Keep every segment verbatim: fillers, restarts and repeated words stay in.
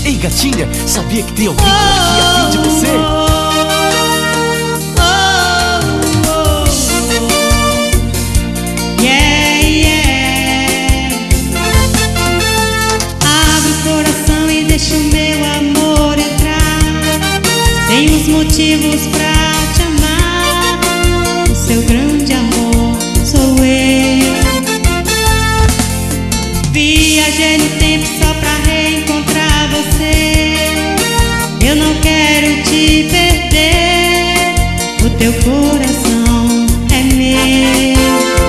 Ei, gatinha, sabia que tem alguém por aqui a fim de você? Yeah, yeah. Abre o coração e deixa o meu amor entrar. Tenho os motivos pra te amar. O seu grande amor sou eu. Viajei no tempo só pra reencontrar você. Eu não quero te perder. O teu coração é meu.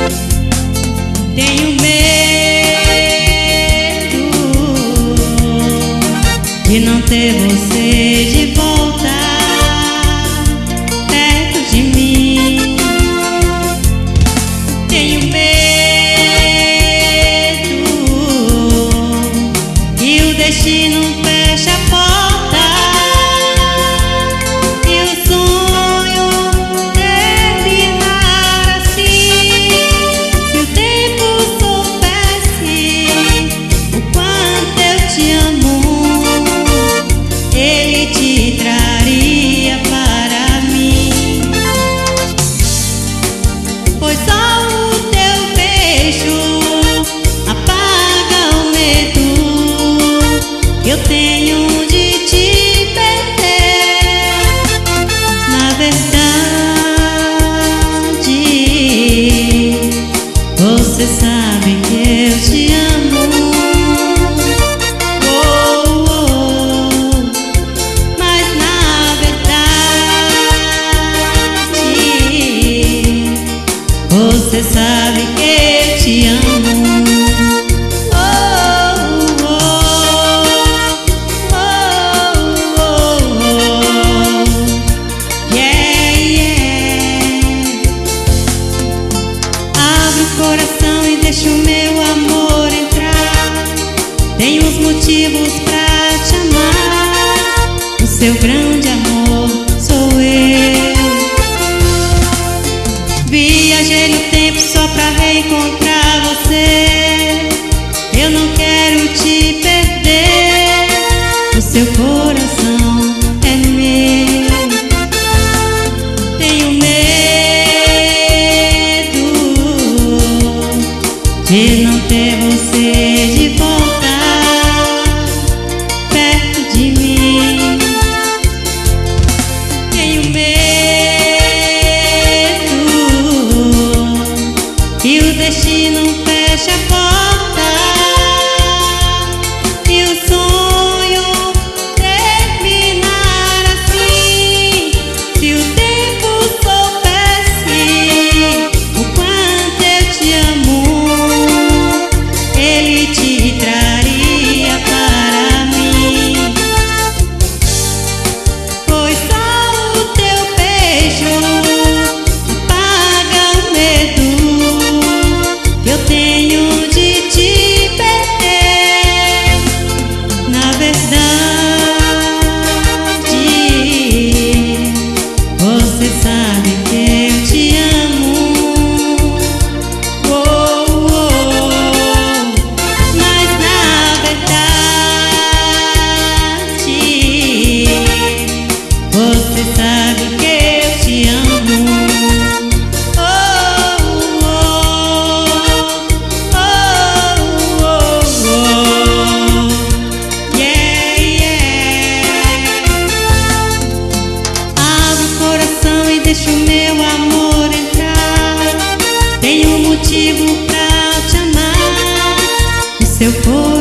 Tenho medo de não ter você de volta perto de mim. Tenho medo que o destino feche a porta e o sonho terminar assim. Se o tempo soubesse o quanto eu te amo, ele te traria para mim. Pois só o teu beijo apaga o medo que eu tenho de te perder. Na verdade, você sabe que eu te amo. Oh, oh. Mas na verdade, você sabe que eu te amo. Oh, oh, oh, oh, oh. Yeah, yeah. Abre o coração e deixa o meu amor entrar. Tenho os motivos pra te amar. O seu grande amor sou eu. Viajei no tempo só pra reencontrar você. Eu não quero te perder. O seu coração é meu. Tenho medo de não ter você de volta perto de mim. Tenho medo que o destino feche a porta e o sonho terminar assim. Se o tempo soubesse o quanto eu te amo, ele te traria para mim. Pois só o teu beijo apaga o medo que eu tenho de te perder. Na verdade, você sabe que eu te amo. Oh, oh. Mas na verdade, você sabe que eu te amo. Oh, oh, oh, oh, oh. Yeah, yeah. Abre o coração e deixa o meu amor entrar. Tenho um motivo pra te amar. O seu coração